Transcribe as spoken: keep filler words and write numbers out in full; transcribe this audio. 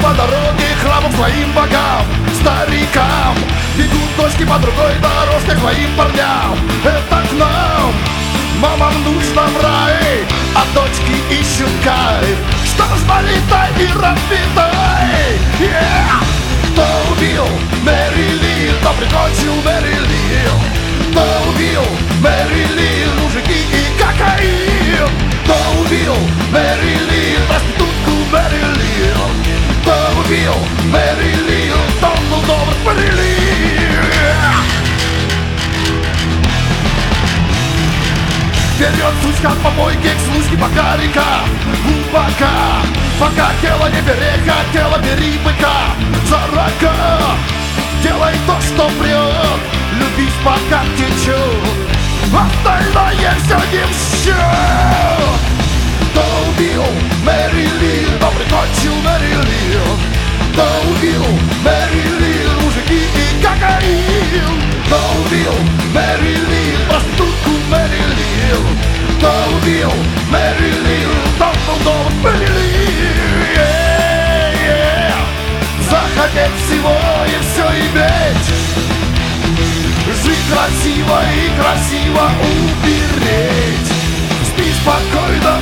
по дороге храмом своим богам, старикам. Бегут дочки по другой дорожке к своим парням. Это к нам, мамам нужно в рай, а дочки ищут кайф. Что ж, молитай и распитай. Yeah! Кто убил Мэри Ли, кто прикончил Мэри Ли? Кто убил Мэри Ли, мужики и кокаин? Кто убил Мэри Ли, проститутку Мэри Ли? Кто убил Мэри Ли, Дамблдор Мэри Ли? Вперед, сучка, по помойке к случке, пока река глубока. Пока тело не перехотело, бери быка за рога. Делай то, что прет, любись, пока течет, остальное все не в счет. Кто убил Мэри Ли, кто прикончил Мэри Ли? Кто убил Мэри Ли, мужики и кокаин? Кто убил Мэри Ли, проститутку Мэри Ли? Кто убил Мэри Ли, Дамблдор Мэри Ли? Захотеть всего и все иметь, жить красиво и красиво умереть. Спи спокойно,